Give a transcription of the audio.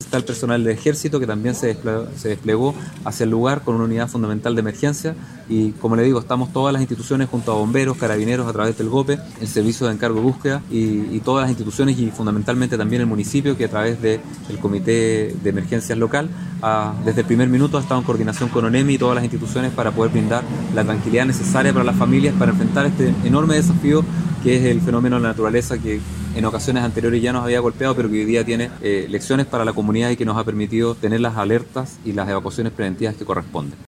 está el personal del ejército que también se desplegó hacia el lugar con una unidad fundamental de emergencia y, como le digo, estamos todas las instituciones junto a bomberos, carabineros a través del GOPE, el servicio de encargo de búsqueda y todas las instituciones y fundamentalmente también el municipio que a través del comité de emergencias local desde el primer minuto ha estado en coordinación con ONEMI y todas las instituciones para poder brindar la tranquilidad necesaria para las familias para enfrentar este enorme desafío que es el fenómeno de la naturaleza que en ocasiones anteriores ya nos había golpeado, pero que hoy día tiene lecciones para la comunidad y que nos ha permitido tener las alertas y las evacuaciones preventivas que corresponden.